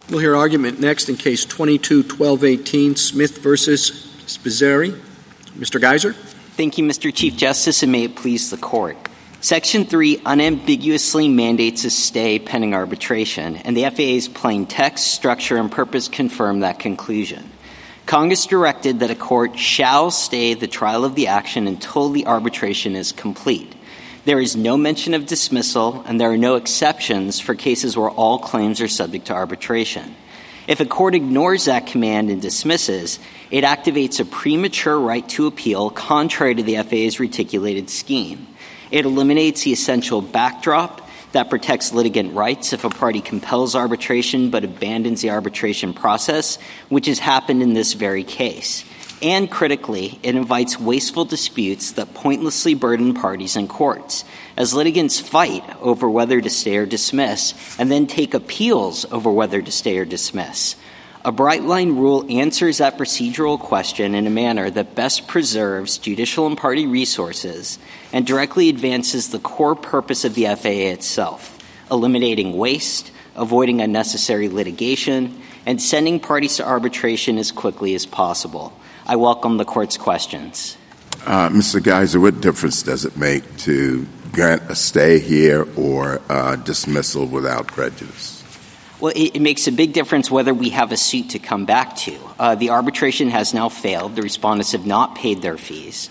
We'll hear argument next in Case 22-1218, Smith v. Spizzirri. Mr. Geiser. Thank you, Mr. Chief Justice, and may it please the Court. Section 3 unambiguously mandates a stay pending arbitration, and the FAA's plain text, structure, and purpose confirm that conclusion. Congress directed that a court shall stay the trial of the action until the arbitration is complete. There is no mention of dismissal, and there are no exceptions for cases where all claims are subject to arbitration. If a court ignores that command and dismisses, it activates a premature right to appeal contrary to the FAA's reticulated scheme. It eliminates the essential backdrop that protects litigant rights if a party compels arbitration but abandons the arbitration process, which has happened in this very case. And critically, it invites wasteful disputes that pointlessly burden parties and courts, as litigants fight over whether to stay or dismiss, and then take appeals over whether to stay or dismiss. A bright-line rule answers that procedural question in a manner that best preserves judicial and party resources and directly advances the core purpose of the FAA itself, eliminating waste, avoiding unnecessary litigation, and sending parties to arbitration as quickly as possible. I welcome the Court's questions. Mr. Geiser, what difference does it make to grant a stay here or dismissal without prejudice? Well, it makes a big difference whether we have a suit to come back to. The arbitration has now failed. The respondents have not paid their fees.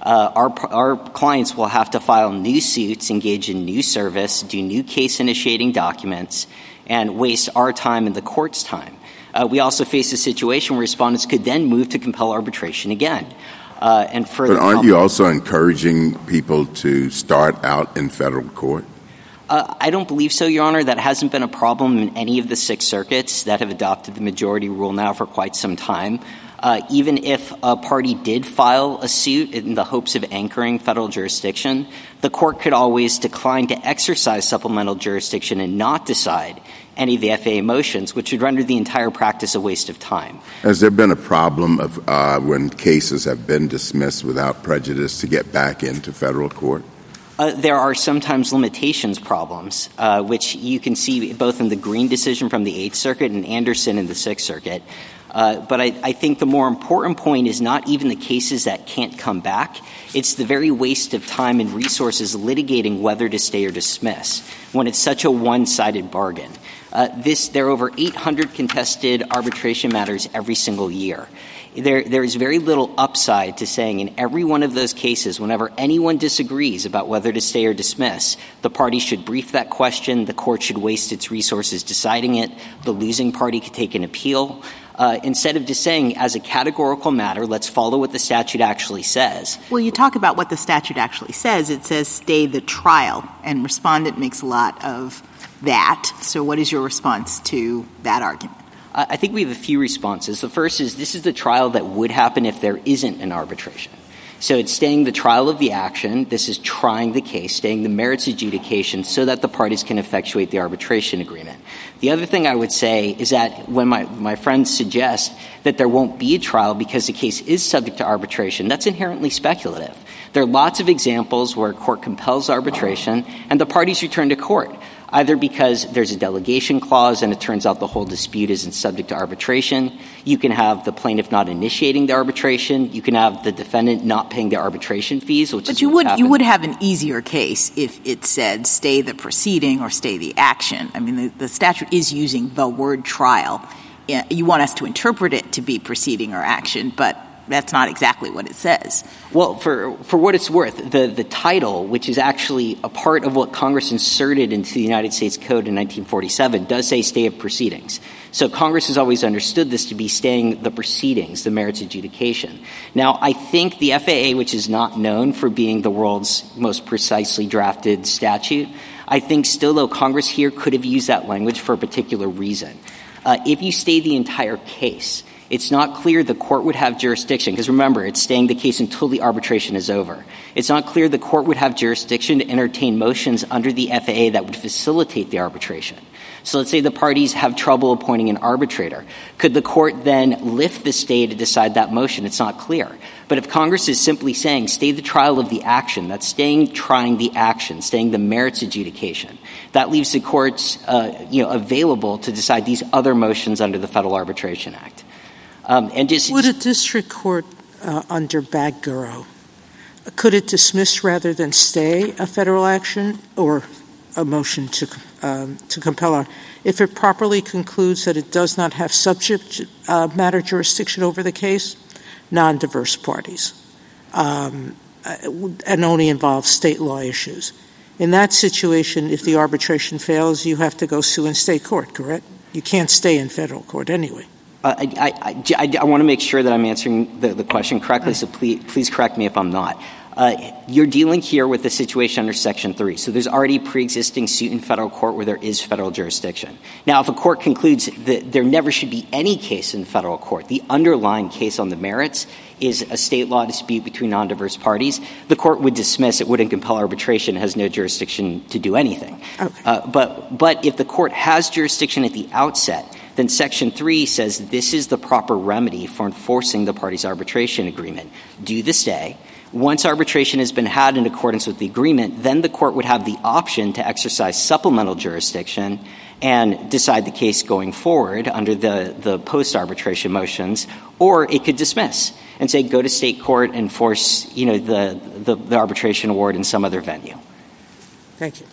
Our clients will have to file new suits, engage in new service, do new case-initiating documents, and waste our time and the Court's time. We also face a situation where respondents could then move to compel arbitration again. And further, but aren't you also encouraging people to start out in federal court? I don't believe so, Your Honor. That hasn't been a problem in any of the 6 circuits that have adopted the majority rule now for quite some time. Even if a party did file a suit in the hopes of anchoring federal jurisdiction, the Court could always decline to exercise supplemental jurisdiction and not decide any of the FAA motions, which would render the entire practice a waste of time. Has there been a problem of when cases have been dismissed without prejudice to get back into federal court? There are sometimes limitations problems, which you can see both in the Green decision from the 8th Circuit and Anderson in the 6th Circuit. But I think the more important point is not even the cases that can't come back. It's the very waste of time and resources litigating whether to stay or dismiss when it's such a one-sided bargain. There are over 800 contested arbitration matters every single year. There is very little upside to saying in every one of those cases, whenever anyone disagrees about whether to stay or dismiss, the party should brief that question, the Court should waste its resources deciding it, the losing party could take an appeal. Instead of just saying, as a categorical matter, let's follow what the statute actually says. Well, you talk about what the statute actually says. It says stay the trial, and respondent makes a lot of that. So what is your response to that argument? I think we have a few responses. The first is this is the trial that would happen if there isn't an arbitration. So it's staying the trial of the action. This is trying the case, staying the merits adjudication so that the parties can effectuate the arbitration agreement. The other thing I would say is that when my friends suggest that there won't be a trial because the case is subject to arbitration, that's inherently speculative. There are lots of examples where a court compels arbitration and the parties return to court, either because there's a delegation clause and it turns out the whole dispute isn't subject to arbitration. You can have the plaintiff not initiating the arbitration. You can have the defendant not paying the arbitration fees, which is But you would have an easier case if it said stay the proceeding or stay the action. I mean, the statute is using the word trial. You want us to interpret it to be proceeding or action, but that's not exactly what it says. Well, for what it's worth, the title, which is actually a part of what Congress inserted into the United States Code in 1947, does say stay of proceedings. So Congress has always understood this to be staying the proceedings, the merits adjudication. Now, I think the FAA, which is not known for being the world's most precisely drafted statute, I think still, though, Congress here could have used that language for a particular reason. If you stay the entire case, it's not clear the court would have jurisdiction, because remember, it's staying the case until the arbitration is over. It's not clear the court would have jurisdiction to entertain motions under the FAA that would facilitate the arbitration. So let's say the parties have trouble appointing an arbitrator. Could the court then lift the stay to decide that motion? It's not clear. But if Congress is simply saying stay the trial of the action, that's trying the action, staying the merits adjudication, that leaves the courts available to decide these other motions under the Federal Arbitration Act. Would a district court under Bagguro, could it dismiss rather than stay a federal action or a motion to compel if it properly concludes that it does not have subject matter jurisdiction over the case, non-diverse parties, and only involves state law issues? In that situation, if the arbitration fails, you have to go sue in state court, correct? You can't stay in federal court anyway. I want to make sure that I'm answering the question correctly, so please correct me if I'm not. You're dealing here with the situation under Section 3. So there's already pre-existing suit in federal court where there is federal jurisdiction. Now, if a court concludes that there never should be any case in federal court, the underlying case on the merits is a state law dispute between non-diverse parties, the court would dismiss it, wouldn't compel arbitration, it has no jurisdiction to do anything. Okay. But if the court has jurisdiction at the outset, then Section 3 says this is the proper remedy for enforcing the parties' arbitration agreement. Do the stay. Once arbitration has been had in accordance with the agreement, then the court would have the option to exercise supplemental jurisdiction and decide the case going forward under the post-arbitration motions, or it could dismiss and say go to state court and force the arbitration award in some other venue. Thank you.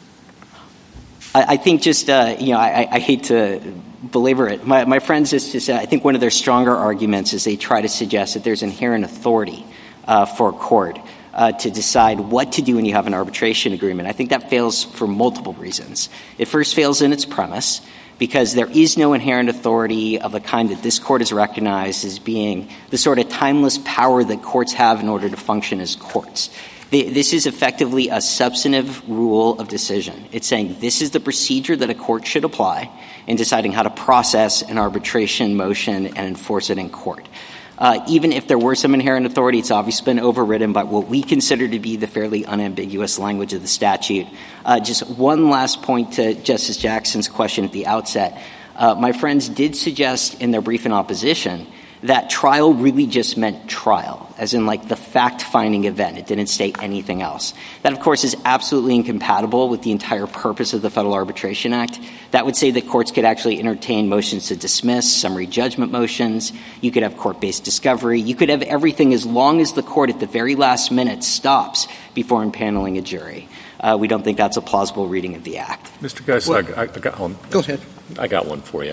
I think just I hate to belabor it. My friends just said I think one of their stronger arguments is they try to suggest that there's inherent authority for a court to decide what to do when you have an arbitration agreement. I think that fails for multiple reasons. It first fails in its premise because there is no inherent authority of the kind that this court has recognized as being the sort of timeless power that courts have in order to function as courts. This is effectively a substantive rule of decision. It's saying this is the procedure that a court should apply in deciding how to process an arbitration motion and enforce it in court. Even if there were some inherent authority, it's obviously been overridden by what we consider to be the fairly unambiguous language of the statute. Just one last point to Justice Jackson's question at the outset. My friends did suggest in their brief in opposition that trial really just meant trial, as in like the fact-finding event. It didn't state anything else. That, of course, is absolutely incompatible with the entire purpose of the Federal Arbitration Act. That would say that courts could actually entertain motions to dismiss, summary judgment motions. You could have court-based discovery. You could have everything as long as the court at the very last minute stops before impaneling a jury. We don't think that's a plausible reading of the Act. Mr. Geis, I got one. Go ahead. I got one for you.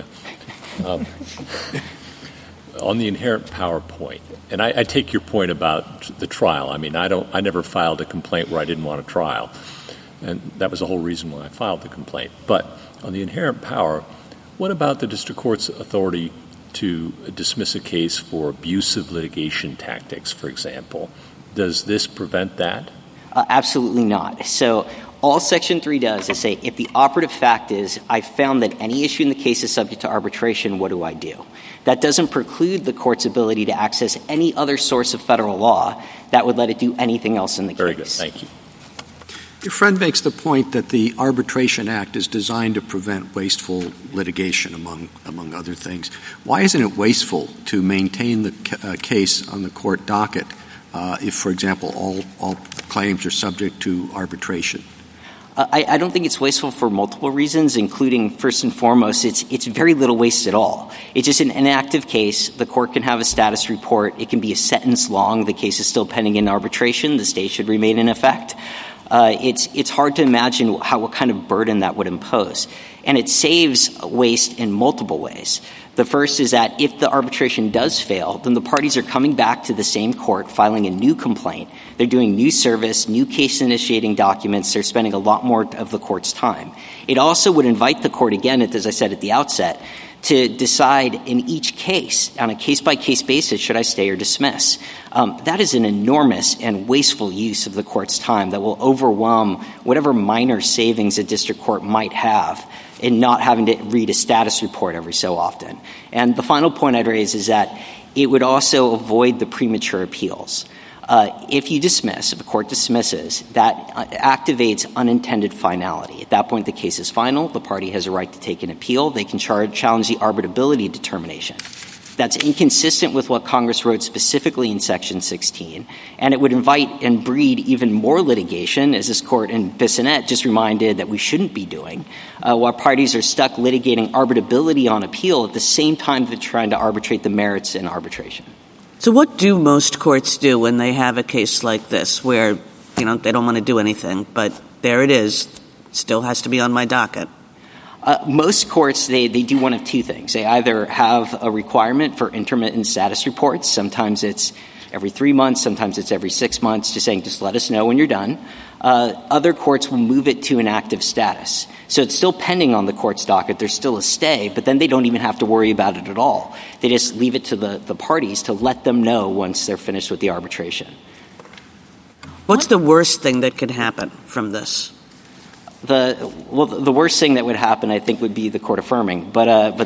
On the inherent power point, and I take your point about the trial. I mean, I never filed a complaint where I didn't want a trial, and that was the whole reason why I filed the complaint. But on the inherent power, what about the district court's authority to dismiss a case for abusive litigation tactics, for example? Does this prevent that? Absolutely not. So all Section 3 does is say if the operative fact is I found that any issue in the case is subject to arbitration, what do I do? That doesn't preclude the court's ability to access any other source of federal law that would let it do anything else in the case. Very good. Thank you. Your friend makes the point that the Arbitration Act is designed to prevent wasteful litigation, among other things. Why isn't it wasteful to maintain the case on the court docket if, for example, all claims are subject to arbitration? I don't think it's wasteful for multiple reasons, including, first and foremost, it's very little waste at all. It's just an inactive case. The court can have a status report. It can be a sentence long. The case is still pending in arbitration. The stay should remain in effect. It's hard to imagine what kind of burden that would impose. And it saves waste in multiple ways. The first is that if the arbitration does fail, then the parties are coming back to the same court, filing a new complaint. They're doing new service, new case-initiating documents. They're spending a lot more of the court's time. It also would invite the court, again, as I said at the outset, to decide in each case, on a case-by-case basis, should I stay or dismiss. That is an enormous and wasteful use of the court's time that will overwhelm whatever minor savings a district court might have in not having to read a status report every so often. And the final point I'd raise is that it would also avoid the premature appeals. If a court dismisses, that activates unintended finality. At that point, the case is final. The party has a right to take an appeal. They can challenge the arbitrability determination. That's inconsistent with what Congress wrote specifically in Section 16, and it would invite and breed even more litigation, as this court in Bissonnette just reminded that we shouldn't be doing, while parties are stuck litigating arbitrability on appeal at the same time they're trying to arbitrate the merits in arbitration. So what do most courts do when they have a case like this where, they don't want to do anything, but there it is, still has to be on my docket? Most courts, they do one of two things. They either have a requirement for intermittent status reports. Sometimes it's every 3 months. Sometimes it's every 6 months, just let us know when you're done. Other courts will move it to an active status. So it's still pending on the court's docket. There's still a stay, but then they don't even have to worry about it at all. They just leave it to the parties to let them know once they're finished with the arbitration. What's the worst thing that could happen from this? The worst thing that would happen, I think, would be the court affirming. But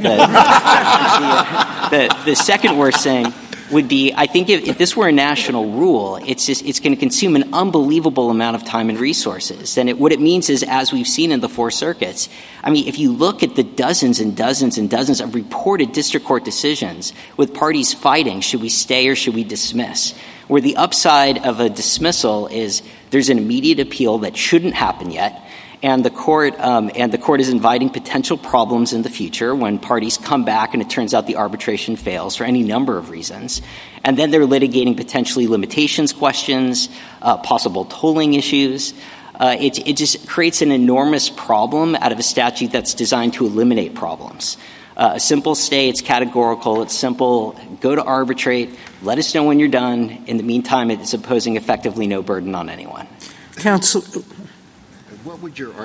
the second worst thing would be, I think, if this were a national rule, it's going to consume an unbelievable amount of time and resources. And what it means is, as we've seen in the 4 circuits, if you look at the dozens and dozens and dozens of reported district court decisions with parties fighting, should we stay or should we dismiss? Where the upside of a dismissal is there's an immediate appeal that shouldn't happen yet. And the court is inviting potential problems in the future when parties come back and it turns out the arbitration fails for any number of reasons. And then they're litigating potentially limitations questions, possible tolling issues. It just creates an enormous problem out of a statute that's designed to eliminate problems. A simple stay, it's categorical, it's simple, go to arbitrate, let us know when you're done. In the meantime, it's imposing effectively no burden on anyone. Counsel, What would your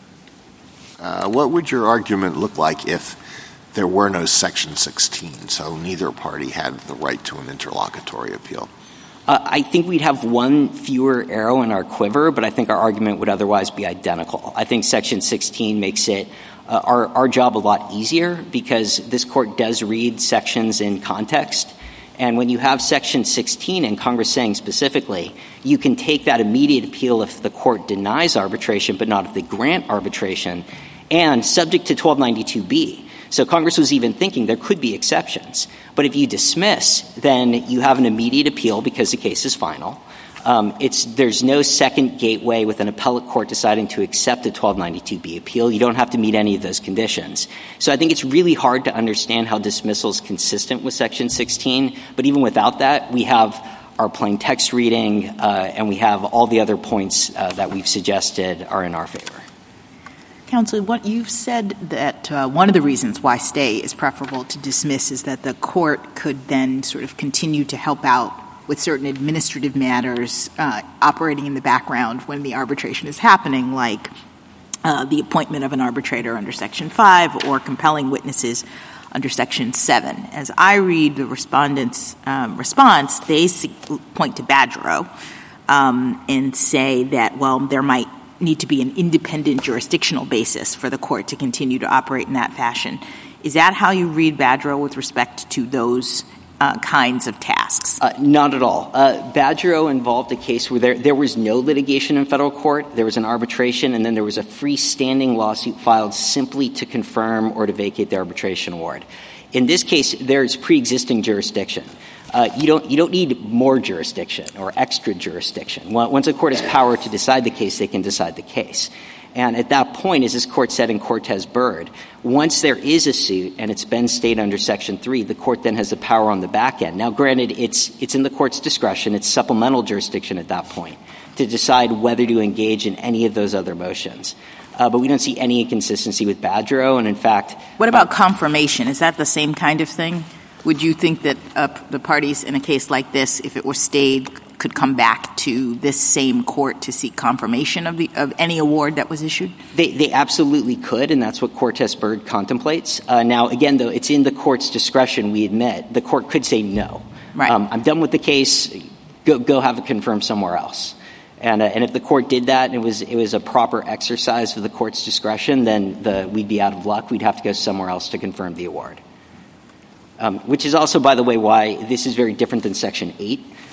argument look like if there were no Section 16, so neither party had the right to an interlocutory appeal? I think we'd have one fewer arrow in our quiver, but I think our argument would otherwise be identical. I think Section 16 makes it our job a lot easier because this court does read sections in context. And when you have Section 16 and Congress saying specifically, you can take that immediate appeal if the court denies arbitration, but not if they grant arbitration, and subject to 1292B. So Congress was even thinking there could be exceptions. But if you dismiss, then you have an immediate appeal because the case is final. There's no second gateway with an appellate court deciding to accept a 1292B appeal. You don't have to meet any of those conditions. So I think it's really hard to understand how dismissal is consistent with Section 16. But even without that, we have our plain text reading, and we have all the other points that we've suggested are in our favor. Counsel, what you've said that one of the reasons why stay is preferable to dismiss is that the court could then sort of continue to help out with certain administrative matters operating in the background when the arbitration is happening, like the appointment of an arbitrator under Section 5 or compelling witnesses under Section 7. As I read the respondents' response, they point to Badgerow and say that, well, there might need to be an independent jurisdictional basis for the court to continue to operate in that fashion. Is that how you read Badgerow with respect to those kinds of tasks? Not at all. Badgerow involved a case where there was no litigation in federal court, there was an arbitration, and then there was a freestanding lawsuit filed simply to confirm or to vacate the arbitration award. In this case, there's pre-existing jurisdiction. You don't need more jurisdiction or extra jurisdiction. Once a court has power to decide the case, they can decide the case. And at that point, as this court said in Cortez-Byrd, once there is a suit and it's been stayed under Section 3, the court then has the power on the back end. Now, granted, it's in the court's discretion. It's supplemental jurisdiction at that point to decide whether to engage in any of those other motions. But we don't see any inconsistency with Badgerow. And, in fact— What about confirmation? Is that the same kind of thing? Would you think that the parties in a case like this, if it were stayed, could come back to this same court to seek confirmation of any award that was issued? They absolutely could, and that's what Cortez-Byrd contemplates. Now, again, though, it's in the court's discretion, we admit. The court could say no. Right. I'm done with the case. Go have it confirmed somewhere else. And if the court did that and it was a proper exercise of the court's discretion, then we'd be out of luck. We'd have to go somewhere else to confirm the award. Which is also, by the way, why this is very different than Section 8.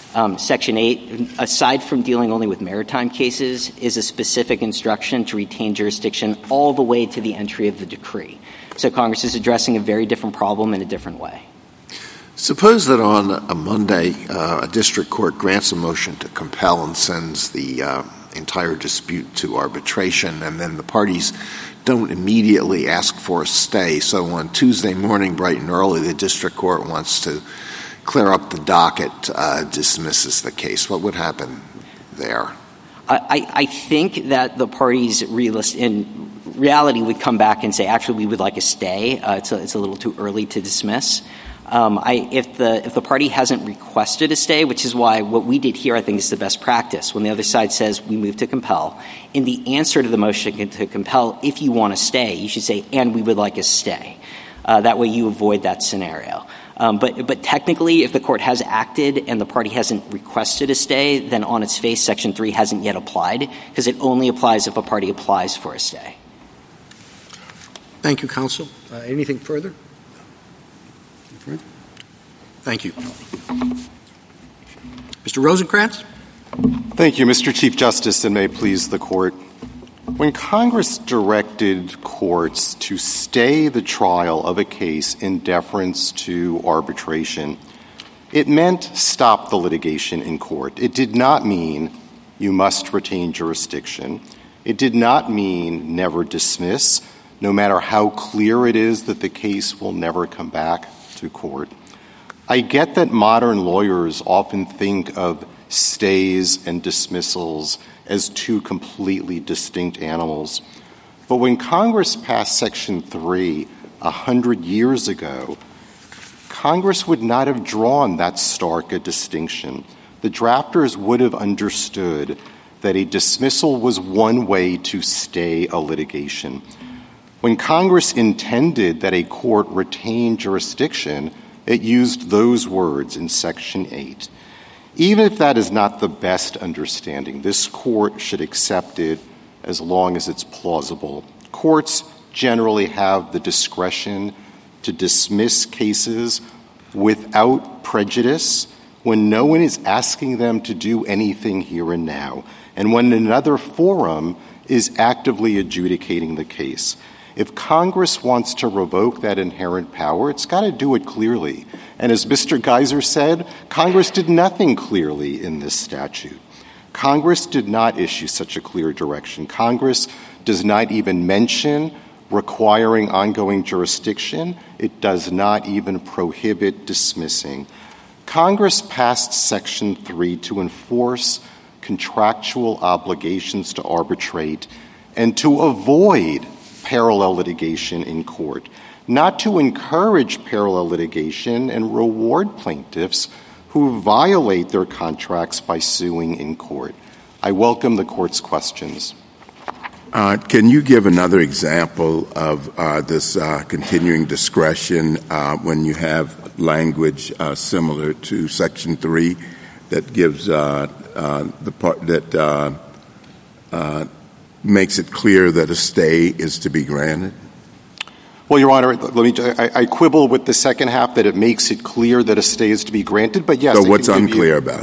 Section 8, aside from dealing only with maritime cases, is a specific instruction to retain jurisdiction all the way to the entry of the decree. So Congress is addressing a very different problem in a different way. Suppose that on a Monday, a district court grants a motion to compel and sends the entire dispute to arbitration, and then the parties don't immediately ask for a stay. So on Tuesday morning, bright and early, the district court wants to clear up the docket, dismisses the case. What would happen there? I think that the parties in reality would come back and say, actually, we would like a stay. It's a little too early to dismiss. If the party hasn't requested a stay, which is why what we did here I think is the best practice, when the other side says we move to compel, in the answer to the motion to compel, if you want to stay, you should say, and we would like a stay. That way you avoid that scenario. But technically, if the court has acted and the party hasn't requested a stay, then on its face, Section 3 hasn't yet applied, because it only applies if a party applies for a stay. Thank you, counsel. Anything further? Thank you. Mr. Rosenkranz? Thank you, Mr. Chief Justice, and may it please the Court. When Congress directed courts to stay the trial of a case in deference to arbitration, it meant stop the litigation in court. It did not mean you must retain jurisdiction. It did not mean never dismiss, no matter how clear it is that the case will never come back to court. I get that modern lawyers often think of stays and dismissals as two completely distinct animals. But when Congress passed Section 3 100 years ago, Congress would not have drawn that stark a distinction. The drafters would have understood that a dismissal was one way to stay a litigation. When Congress intended that a court retain jurisdiction, it used those words in Section 8. Even if that is not the best understanding, this court should accept it as long as it's plausible. Courts generally have the discretion to dismiss cases without prejudice when no one is asking them to do anything here and now, and when another forum is actively adjudicating the case. If Congress wants to revoke that inherent power, it's got to do it clearly. And as Mr. Geiser said, Congress did nothing clearly in this statute. Congress did not issue such a clear direction. Congress does not even mention requiring ongoing jurisdiction. It does not even prohibit dismissing. Congress passed Section 3 to enforce contractual obligations to arbitrate and to avoid parallel litigation in court, not to encourage parallel litigation and reward plaintiffs who violate their contracts by suing in court. I welcome the Court's questions. Can you give another example of this continuing discretion when you have language similar to Section 3 that gives the part that makes it clear that a stay is to be granted? Well, Your Honor, I quibble with the second half that it makes it clear that a stay is to be granted, but yes. So what's unclear about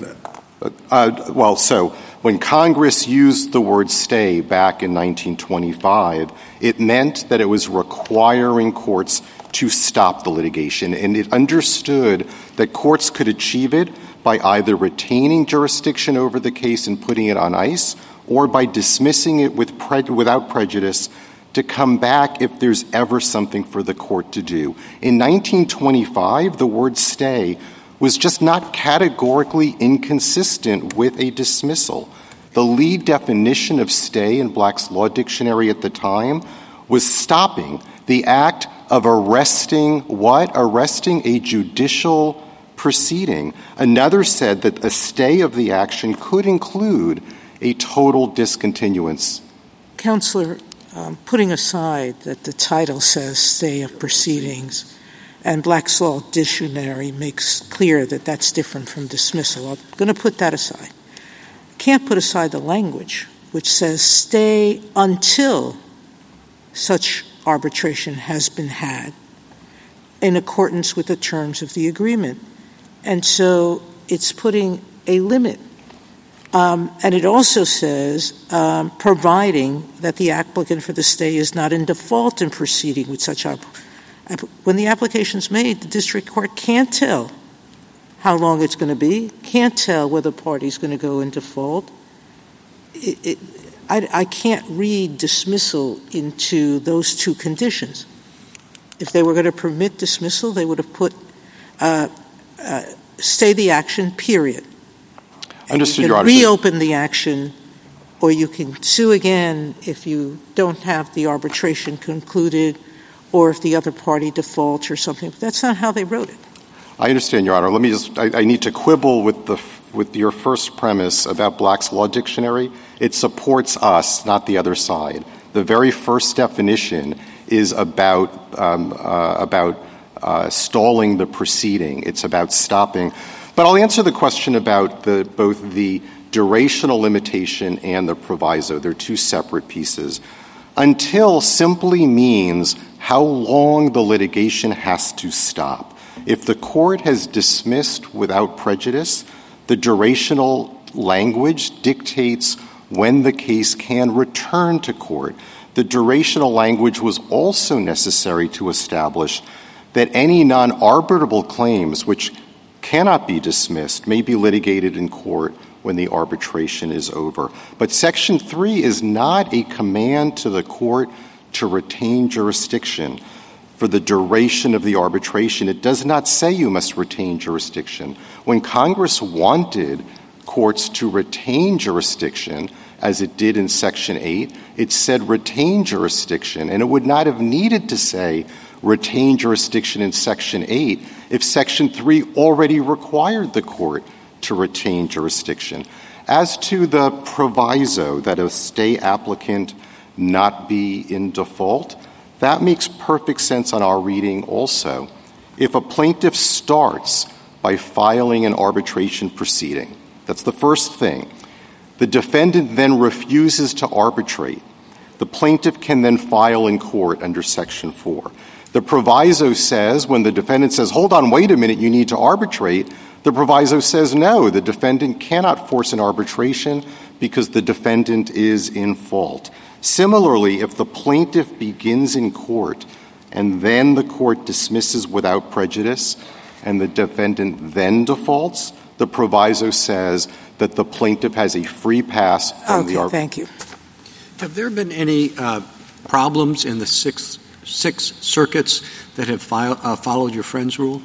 it? So when Congress used the word stay back in 1925, it meant that it was requiring courts to stop the litigation, and it understood that courts could achieve it by either retaining jurisdiction over the case and putting it on ice, or by dismissing it without prejudice to come back if there's ever something for the court to do. In 1925, the word stay was just not categorically inconsistent with a dismissal. The lead definition of stay in Black's Law Dictionary at the time was stopping, the act of arresting what? Arresting a judicial proceeding. Another said that a stay of the action could include a total discontinuance. Counselor, putting aside that the title says stay of proceedings and Black's Law Dictionary makes clear that that's different from dismissal, I'm going to put that aside. Can't put aside the language which says stay until such arbitration has been had in accordance with the terms of the agreement. And so it's putting a limit. And it also says, providing that the applicant for the stay is not in default in proceeding with such when the application's made, the district court can't tell how long it's going to be, can't tell whether the party's going to go in default. I can't read dismissal into those two conditions. If they were going to permit dismissal, they would have put stay the action, period. Understood, you Your Honor. Reopen the action, or you can sue again if you don't have the arbitration concluded or if the other party defaults or something. But that's not how they wrote it. I understand, Your Honor. Let me just – I need to quibble with your first premise about Black's Law Dictionary. It supports us, not the other side. The very first definition is about stalling the proceeding. It's about stopping. But I'll answer the question about both the durational limitation and the proviso. They're two separate pieces. Until simply means how long the litigation has to stop. If the court has dismissed without prejudice, the durational language dictates when the case can return to court. The durational language was also necessary to establish that any non-arbitrable claims which cannot be dismissed may be litigated in court when the arbitration is over. But Section 3 is not a command to the court to retain jurisdiction for the duration of the arbitration. It does not say you must retain jurisdiction. When Congress wanted courts to retain jurisdiction, as it did in Section 8, it said retain jurisdiction, and it would not have needed to say retain jurisdiction in Section 8 if Section 3 already required the court to retain jurisdiction. As to the proviso that a stay applicant not be in default, that makes perfect sense on our reading also. If a plaintiff starts by filing an arbitration proceeding, that's the first thing, the defendant then refuses to arbitrate, the plaintiff can then file in court under Section 4. The proviso says, when the defendant says, hold on, wait a minute, you need to arbitrate, the proviso says no, the defendant cannot force an arbitration because the defendant is in fault. Similarly, if the plaintiff begins in court and then the court dismisses without prejudice and the defendant then defaults, the proviso says that the plaintiff has a free pass from the arbitration. Thank you. Have there been any problems in the six circuits that have followed your friend's rule?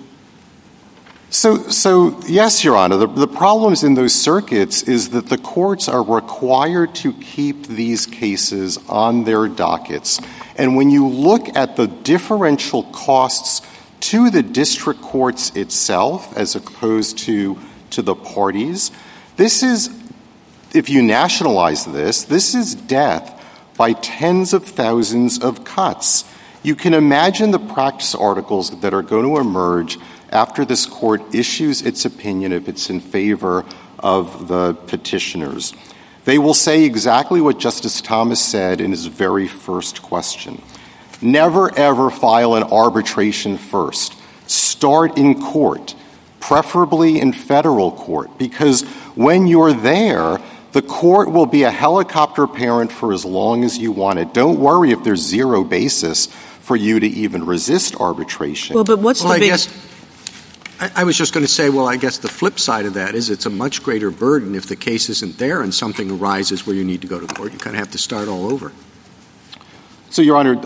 So yes, Your Honor. The problems in those circuits is that the courts are required to keep these cases on their dockets. And when you look at the differential costs to the district courts itself as opposed to the parties, this is, if you nationalize this is death by tens of thousands of cuts. You can imagine the practice articles that are going to emerge after this court issues its opinion if it's in favor of the petitioners. They will say exactly what Justice Thomas said in his very first question. Never, ever file an arbitration first. Start in court, preferably in federal court, because when you're there, the court will be a helicopter parent for as long as you want it. Don't worry if there's zero basis for you to even resist arbitration. Well, but what's the big... I was just going to say, well, I guess the flip side of that is it's a much greater burden if the case isn't there and something arises where you need to go to court. You kind of have to start all over. So, Your Honor,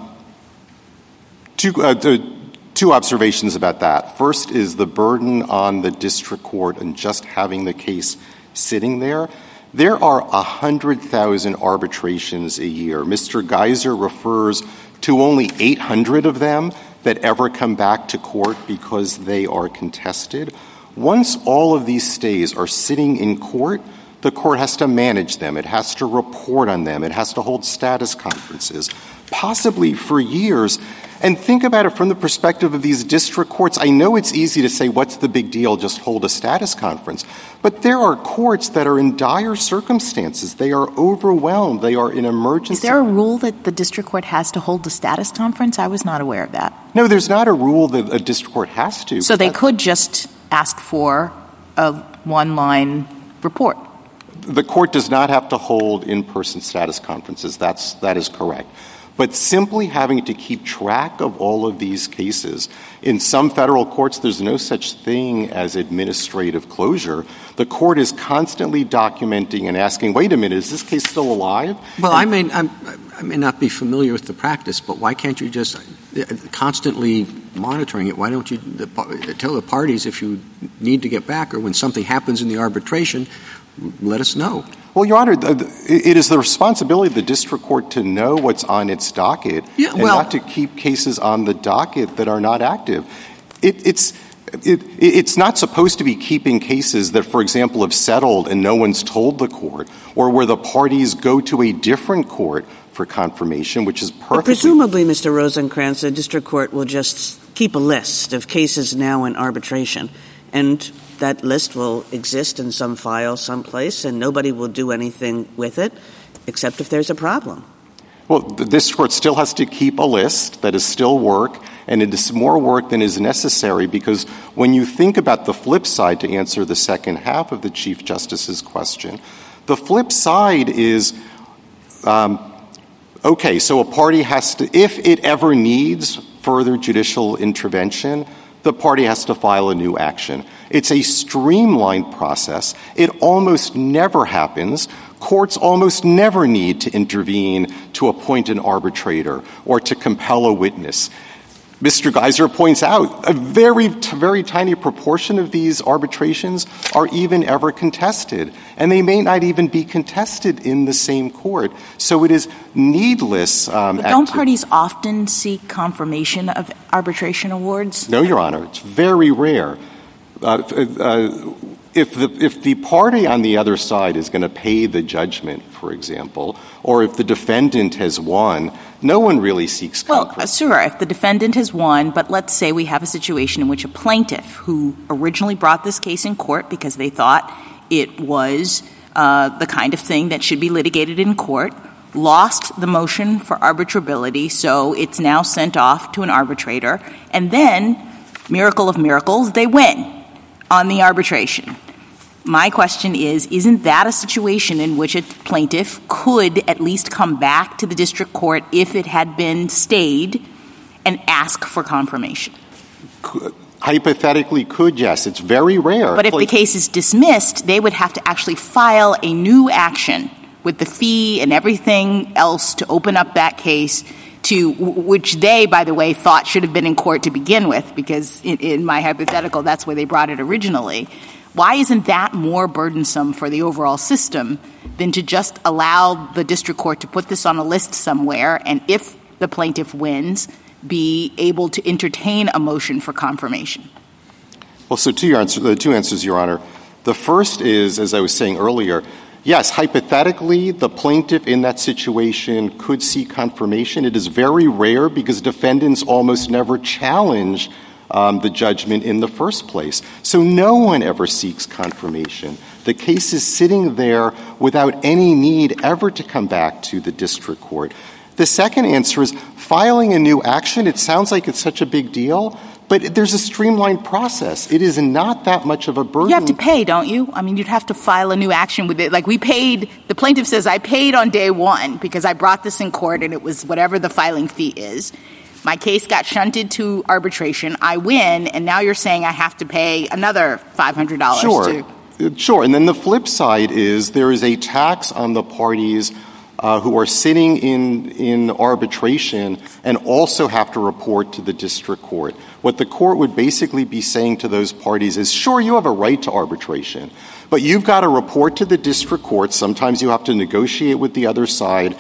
two observations about that. First is the burden on the district court and just having the case sitting there. There are 100,000 arbitrations a year. Mr. Geiser refers to only 800 of them that ever come back to court because they are contested. Once all of these stays are sitting in court, the court has to manage them. It has to report on them. It has to hold status conferences, possibly for years. And think about it from the perspective of these district courts. I know it's easy to say, what's the big deal? Just hold a status conference. But there are courts that are in dire circumstances. They are overwhelmed. They are in emergency. Is there a rule that the district court has to hold the status conference? I was not aware of that. No, there's not a rule that a district court has to. So they could just ask for a one-line report. The court does not have to hold in-person status conferences. That is correct. But simply having to keep track of all of these cases, in some federal courts, there's no such thing as administrative closure. The court is constantly documenting and asking, wait a minute, is this case still alive? Well, I may not be familiar with the practice, but why can't you just constantly monitoring it? Why don't you tell the parties if you need to get back or when something happens in the arbitration, let us know? Well, Your Honor, it is the responsibility of the district court to know what's on its docket and not to keep cases on the docket that are not active. It's not supposed to be keeping cases that, for example, have settled and no one's told the court, or where the parties go to a different court for confirmation, which is perfectly— But presumably, Mr. Rosenkranz, the district court will just keep a list of cases now in arbitration, and that list will exist in some file someplace, and nobody will do anything with it except if there's a problem. Well, this court still has to keep a list. That is still work, and it is more work than is necessary, because when you think about the flip side, to answer the second half of the Chief Justice's question, the flip side is, okay, so a party has to, if it ever needs further judicial intervention, the party has to file a new action. It's a streamlined process. It almost never happens. Courts almost never need to intervene to appoint an arbitrator or to compel a witness. Mr. Geiser points out a very, very tiny proportion of these arbitrations are even ever contested, and they may not even be contested in the same court. So it is needless. But don't parties often seek confirmation of arbitration awards? No, Your Honor. It's very rare. If the party on the other side is going to pay the judgment, for example, or if the defendant has won, no one really seeks confirmation. Well, sure, if the defendant has won, but let's say we have a situation in which a plaintiff who originally brought this case in court because they thought it was the kind of thing that should be litigated in court, lost the motion for arbitrability, so it's now sent off to an arbitrator, and then, miracle of miracles, they win on the arbitration. My question is, isn't that a situation in which a plaintiff could at least come back to the district court if it had been stayed and ask for confirmation? Hypothetically could, yes. It's very rare. But if the case is dismissed, they would have to actually file a new action with the fee and everything else to open up that case, to which they, by the way, thought should have been in court to begin with, because in my hypothetical, that's where they brought it originally. Why isn't that more burdensome for the overall system than to just allow the district court to put this on a list somewhere, and if the plaintiff wins, be able to entertain a motion for confirmation? Well, so two answers, Your Honor. The first is, as I was saying earlier, yes, hypothetically, the plaintiff in that situation could seek confirmation. It is very rare because defendants almost never challenge the judgment in the first place. So no one ever seeks confirmation. The case is sitting there without any need ever to come back to the district court. The second answer is filing a new action. It sounds like it's such a big deal, but there's a streamlined process. It is not that much of a burden. You have to pay, don't you? I mean, you'd have to file a new action with it. Like we paid, the plaintiff says, I paid on day one because I brought this in court and it was whatever the filing fee is. My case got shunted to arbitration. I win, and now you're saying I have to pay another $500 Sure. And then the flip side is there is a tax on the parties who are sitting in arbitration and also have to report to the district court. What the court would basically be saying to those parties is, sure, you have a right to arbitration, but you've got to report to the district court. Sometimes you have to negotiate with the other side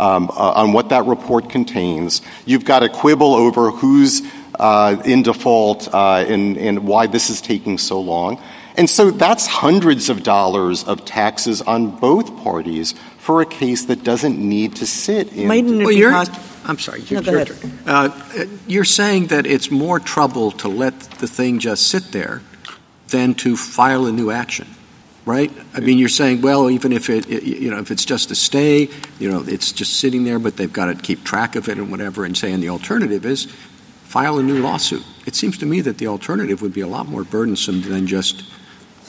on what that report contains. You've got to quibble over who's in default and why this is taking so long. And so that's hundreds of dollars of taxes on both parties for a case that doesn't need to sit in. I'm sorry. You're saying that it's more trouble to let the thing just sit there than to file a new action, right? I mean, you're saying, well, even if if it's just a stay, it's just sitting there, but they've got to keep track of it and whatever, and saying the alternative is file a new lawsuit. It seems to me that the alternative would be a lot more burdensome than just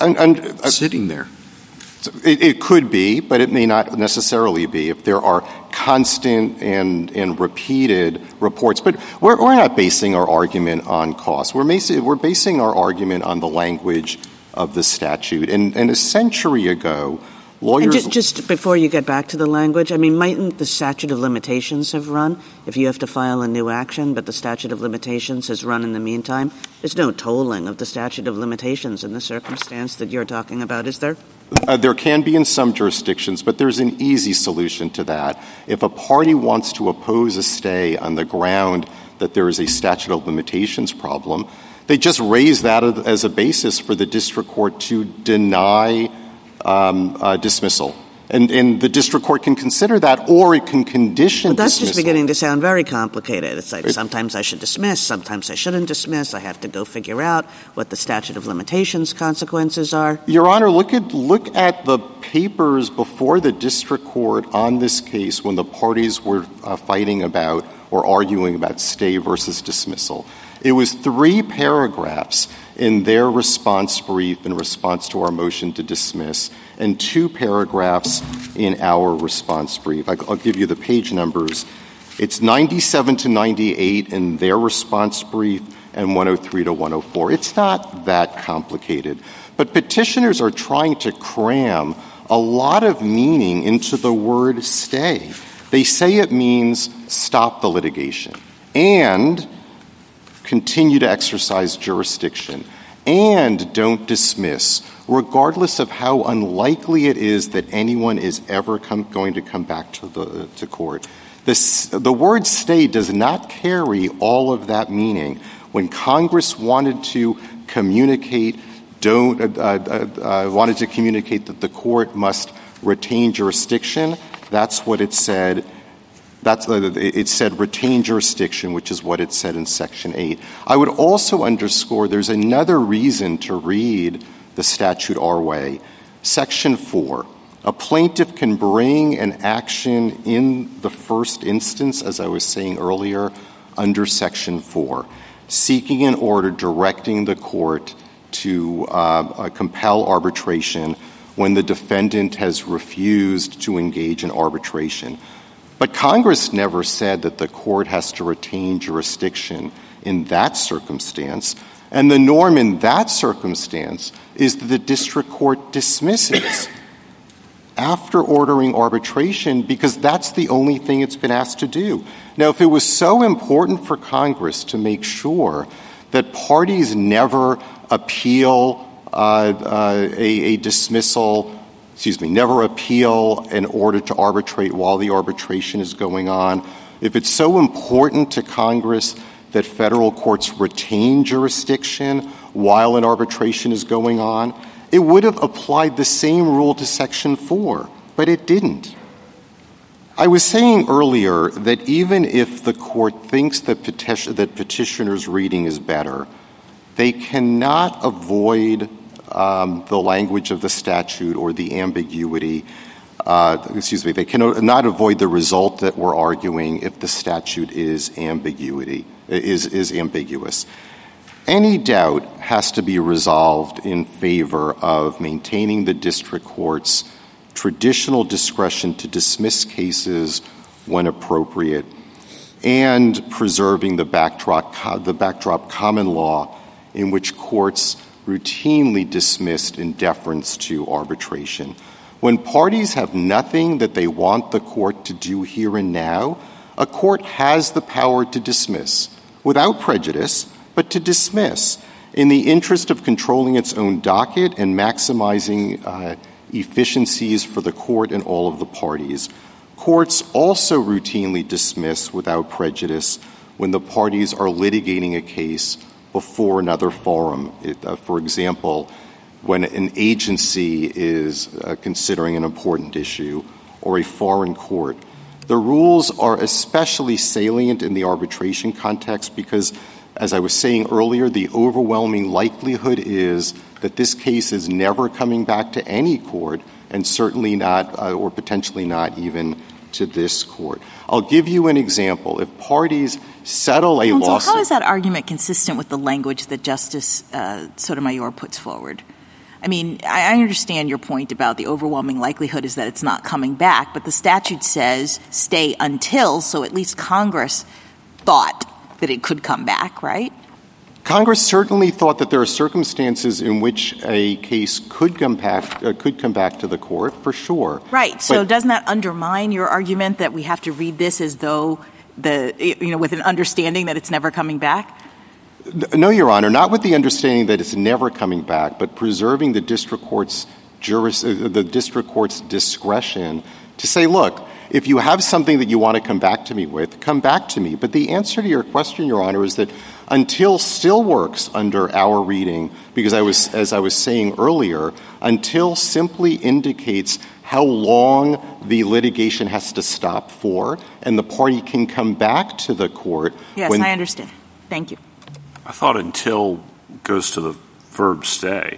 sitting there. It could be, but it may not necessarily be if there are constant and repeated reports. But we're not basing our argument on cost. We're basing our argument on the language of the statute. And a century ago, lawyers— And just before you get back to the language, I mean, mightn't the statute of limitations have run if you have to file a new action, but the statute of limitations has run in the meantime? There's no tolling of the statute of limitations in the circumstance that you're talking about, is there? There can be in some jurisdictions, but there's an easy solution to that. If a party wants to oppose a stay on the ground that there is a statute of limitations problem, they just raise that as a basis for the district court to deny dismissal. And the district court can consider that, or it can condition But that's dismissal. just beginning to sound very complicated. It's like sometimes I should dismiss, sometimes I shouldn't dismiss. I have to go figure out what the statute of limitations consequences are. Your Honor, look at the papers before the district court on this case when the parties were fighting about or arguing about stay versus dismissal. It was 3 paragraphs in their response brief in response to our motion to dismiss, and 2 paragraphs in our response brief. I'll give you the page numbers. It's 97 to 98 in their response brief and 103 to 104. It's not that complicated. But petitioners are trying to cram a lot of meaning into the word stay. They say it means stop the litigation and continue to exercise jurisdiction and don't dismiss, regardless of how unlikely it is that anyone is ever going to come back to court. The word stay does not carry all of that meaning. When Congress wanted to communicate that the court must retain jurisdiction, that's what it said. It said retain jurisdiction, which is what it said in Section 8. I would also underscore there's another reason to read the statute our way. Section 4. A plaintiff can bring an action in the first instance, as I was saying earlier, under Section 4, seeking an order directing the court to compel arbitration when the defendant has refused to engage in arbitration. But Congress never said that the court has to retain jurisdiction in that circumstance, and the norm in that circumstance is that the district court dismisses after ordering arbitration because that's the only thing it's been asked to do. Now, if it was so important for Congress to make sure that parties never appeal a dismissal, never appeal an order to arbitrate while the arbitration is going on, if it's so important to Congress that federal courts retain jurisdiction while an arbitration is going on, it would have applied the same rule to Section 4, but it didn't. I was saying earlier that even if the court thinks that petitioner's reading is better, they cannot avoid the language of the statute or the ambiguity. They cannot avoid the result that we're arguing if the statute is ambiguous. Any doubt has to be resolved in favor of maintaining the district court's traditional discretion to dismiss cases when appropriate and preserving the backdrop common law in which courts routinely dismissed in deference to arbitration. When parties have nothing that they want the court to do here and now, a court has the power to dismiss without prejudice, but to dismiss in the interest of controlling its own docket and maximizing efficiencies for the court and all of the parties. Courts also routinely dismiss without prejudice when the parties are litigating a case before another forum. For example, when an agency is considering an important issue or a foreign court. The rules are especially salient in the arbitration context because, as I was saying earlier, the overwhelming likelihood is that this case is never coming back to any court and certainly not or potentially not even to this court. I'll give you an example. If parties settle a lawsuit— How is that argument consistent with the language that Justice Sotomayor puts forward? I mean, I understand your point about the overwhelming likelihood is that it's not coming back, but the statute says stay until, so at least Congress thought that it could come back, right? Congress certainly thought that there are circumstances in which a case could come back to the court, for sure. Right. So doesn't that undermine your argument that we have to read this as though with an understanding that it's never coming back? No, Your Honor, not with the understanding that it's never coming back, but preserving the district court's discretion to say, look, if you have something that you want to come back to me with, come back to me. But the answer to your question, Your Honor, is that until still works under our reading, because as I was saying earlier, until simply indicates how long the litigation has to stop for, and the party can come back to the court. Yes, I understand. Thank you. I thought until goes to the verb stay.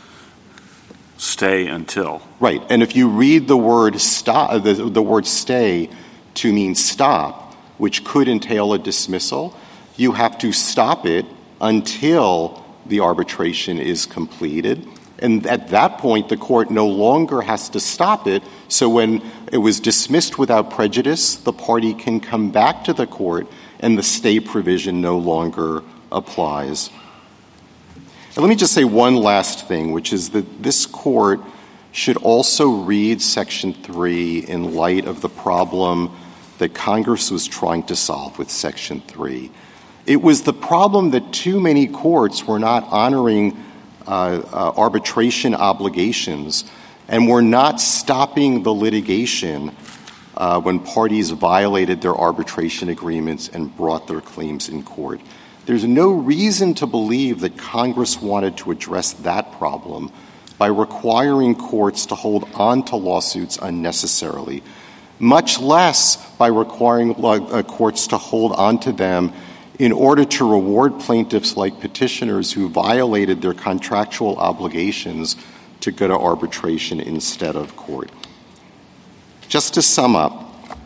Stay until. Right. And if you read the word stop, the word stay to mean stop, which could entail a dismissal, you have to stop it until the arbitration is completed. And at that point, the court no longer has to stop it. So when it was dismissed without prejudice, the party can come back to the court and the stay provision no longer applies. And let me just say one last thing, which is that this court should also read Section 3 in light of the problem that Congress was trying to solve with Section 3. It was the problem that too many courts were not honoring arbitration obligations and were not stopping the litigation when parties violated their arbitration agreements and brought their claims in court. There's no reason to believe that Congress wanted to address that problem by requiring courts to hold on to lawsuits unnecessarily, much less by requiring courts to hold on to them in order to reward plaintiffs like petitioners who violated their contractual obligations to go to arbitration instead of court. Just to sum up,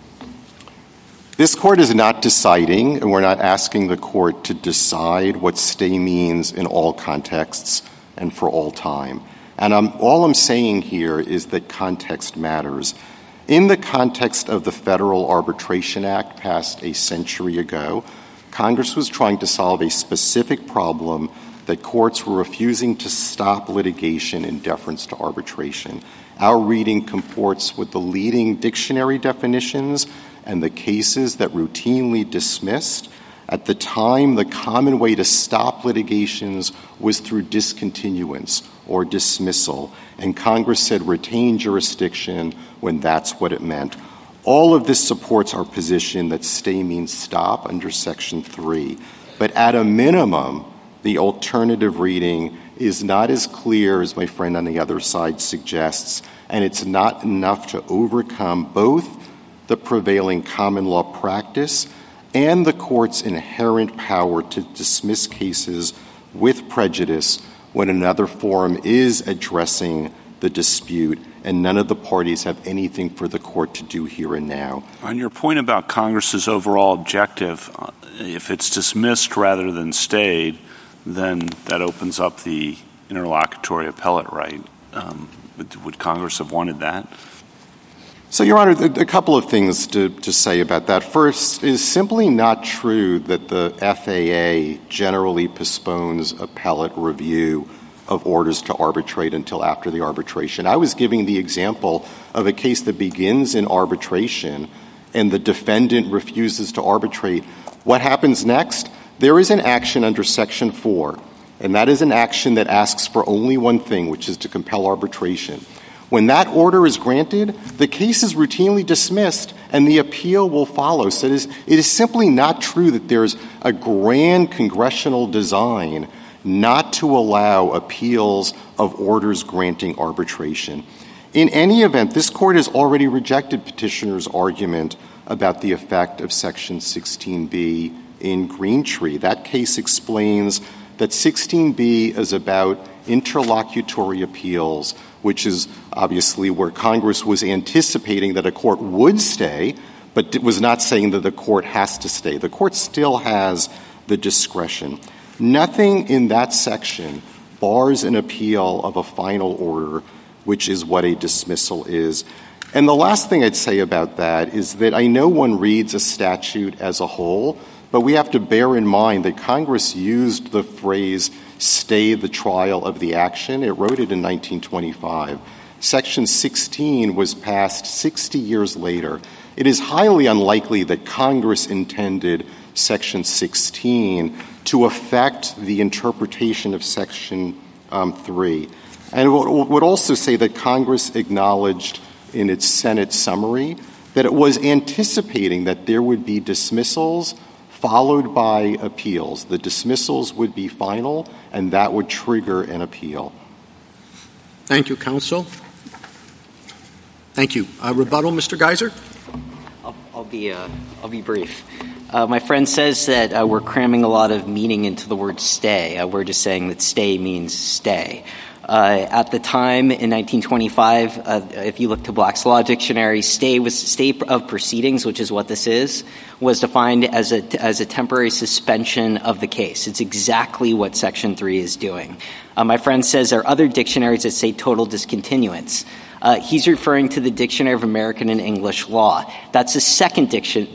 this court is not deciding, and we're not asking the court to decide what stay means in all contexts and for all time. And all I'm saying here is that context matters. In the context of the Federal Arbitration Act passed a century ago, Congress was trying to solve a specific problem that courts were refusing to stop litigation in deference to arbitration. Our reading comports with the leading dictionary definitions and the cases that routinely dismissed. At the time, the common way to stop litigations was through discontinuance or dismissal, and Congress said retain jurisdiction when that's what it meant. All of this supports our position that stay means stop under Section 3. But at a minimum, the alternative reading is not as clear as my friend on the other side suggests, and it's not enough to overcome both the prevailing common law practice and the court's inherent power to dismiss cases with prejudice when another forum is addressing the dispute and none of the parties have anything for the court to do here and now. On your point about Congress's overall objective, if it's dismissed rather than stayed, then that opens up the interlocutory appellate right. Would Congress have wanted that? So, Your Honor, a couple of things to say about that. First, it is simply not true that the FAA generally postpones appellate review of orders to arbitrate until after the arbitration. I was giving the example of a case that begins in arbitration and the defendant refuses to arbitrate. What happens next? There is an action under Section 4, and that is an action that asks for only one thing, which is to compel arbitration. When that order is granted, the case is routinely dismissed and the appeal will follow. So it is simply not true that there's a grand congressional design not to allow appeals of orders granting arbitration. In any event, this court has already rejected petitioner's argument about the effect of Section 16B in Greentree. That case explains that 16B is about interlocutory appeals, which is obviously where Congress was anticipating that a court would stay, but it was not saying that the court has to stay. The court still has the discretion. Nothing in that section bars an appeal of a final order, which is what a dismissal is. And the last thing I'd say about that is that I know one reads a statute as a whole, but we have to bear in mind that Congress used the phrase stay the trial of the action. It wrote it in 1925. Section 16 was passed 60 years later. It is highly unlikely that Congress intended Section 16 to affect the interpretation of Section 3. And it would also say that Congress acknowledged in its Senate summary that it was anticipating that there would be dismissals followed by appeals. The dismissals would be final, and that would trigger an appeal. Thank you, counsel. Thank you. Rebuttal, Mr. Geiser? I'll be brief. My friend says that we're cramming a lot of meaning into the word stay. We're just saying that stay means stay. At the time in 1925, if you look to Black's Law Dictionary, stay of proceedings, which is what this is, was defined as a temporary suspension of the case. It's exactly what Section 3 is doing. My friend says there are other dictionaries that say total discontinuance. He's referring to the Dictionary of American and English Law. That's a second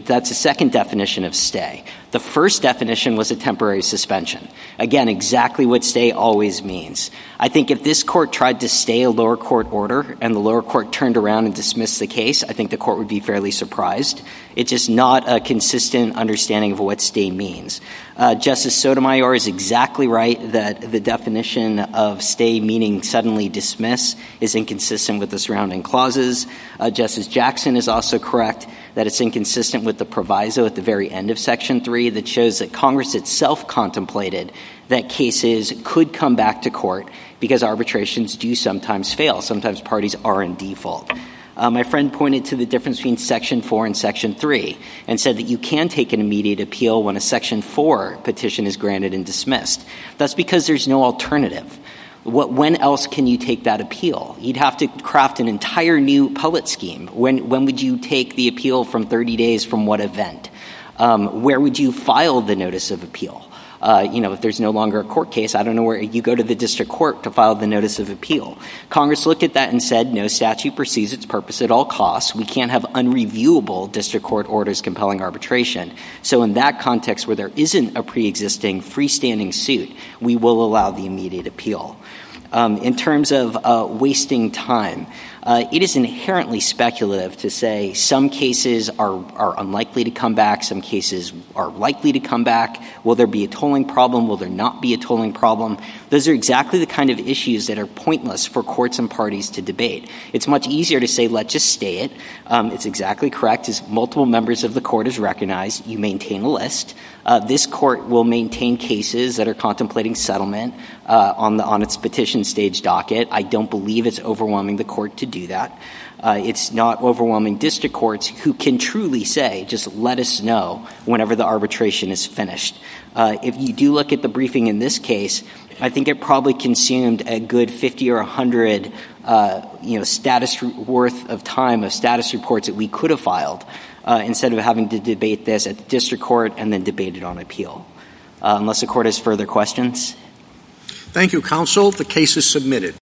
definition of stay. The first definition was a temporary suspension. Again, exactly what stay always means. I think if this court tried to stay a lower court order and the lower court turned around and dismissed the case, I think the court would be fairly surprised. It's just not a consistent understanding of what stay means. Justice Sotomayor is exactly right that the definition of stay meaning suddenly dismiss is inconsistent with the surrounding clauses. Justice Jackson is also correct that it's inconsistent with the proviso at the very end of Section 3 that shows that Congress itself contemplated that cases could come back to court because arbitrations do sometimes fail. Sometimes parties are in default. My friend pointed to the difference between Section 4 and Section 3 and said that you can take an immediate appeal when a Section 4 petition is granted and dismissed. That's because there's no alternative. When else can you take that appeal? You'd have to craft an entire new appellate scheme. When would you take the appeal from 30 days from what event? Where would you file the notice of appeal? If there's no longer a court case, I don't know where you go to the district court to file the notice of appeal. Congress looked at that and said, no statute pursues its purpose at all costs. We can't have unreviewable district court orders compelling arbitration. So in that context where there isn't a pre-existing freestanding suit, we will allow the immediate appeal. In terms of wasting time, it is inherently speculative to say some cases are unlikely to come back, some cases are likely to come back. Will there be a tolling problem? Will there not be a tolling problem? Those are exactly the kind of issues that are pointless for courts and parties to debate. It's much easier to say, let's just stay it. It's exactly correct. As multiple members of the court has recognized, you maintain a list. This court will maintain cases that are contemplating settlement on its petition stage docket. I don't believe it's overwhelming the court to do that. It's not overwhelming district courts who can truly say, just let us know whenever the arbitration is finished. If you do look at the briefing in this case, I think it probably consumed a good 50 or 100 status worth of time of status reports that we could have filed instead of having to debate this at the district court and then debate it on appeal. Unless the court has further questions. Thank you, counsel. The case is submitted.